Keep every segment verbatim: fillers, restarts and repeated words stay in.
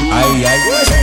Ai, ai.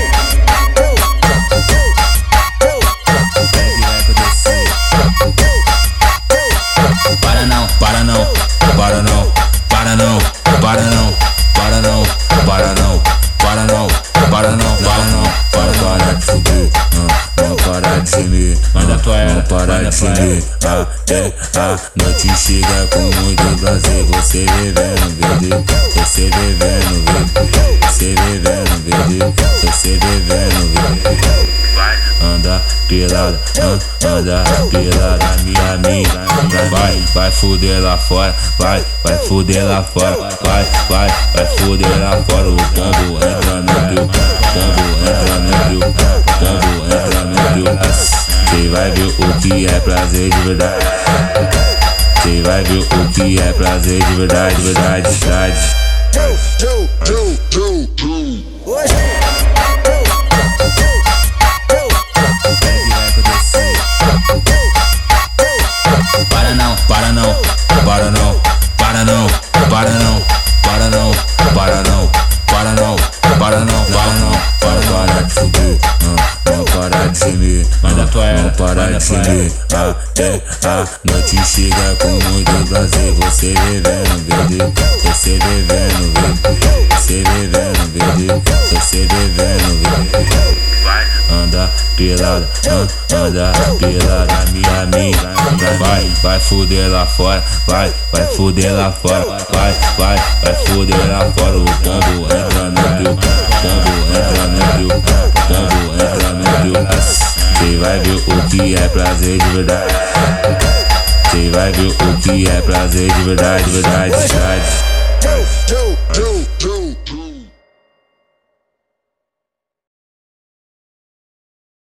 Para não, para não, para não, para não, para não, para não, para não, para não, para não, para não, para para de fuder, não, não para de gemer, não para de gemer, até a noite chega com muito prazer, você bebendo verde, você bebendo verde, você bebendo verde, você bebendo verde. Anda pelada, anda pelada, minha amiga. Vai, vai fuder lá fora, vai, vai fuder lá fora, vai, vai, vai fuder lá fora. O pombo entra no teu, pombo entra no teu, pombo entra no teu. Cê vai ver o que é prazer de verdade. Cê vai ver o que é prazer de verdade, verdade, verdade. Para não, para não, para não, para não, para não, para não, para não, para não, para não, para não, para para de fuder, não, não para de gemer, não para de gemer, até a noite chega com muito prazer, você bebendo verde, você bebendo verde, você bebendo verde, você bebendo verde. Anda pelada, anda pelada, minha amiga. Vai, vai fuder lá fora, vai, vai fuder lá fora, vai, vai, vai fuder lá fora. O pombo entra no teu, pombo entra no teu, pombo entra no teu. Cê vai ver o que é prazer de verdade. Cê vai ver o que é prazer de verdade, verdade, verdade.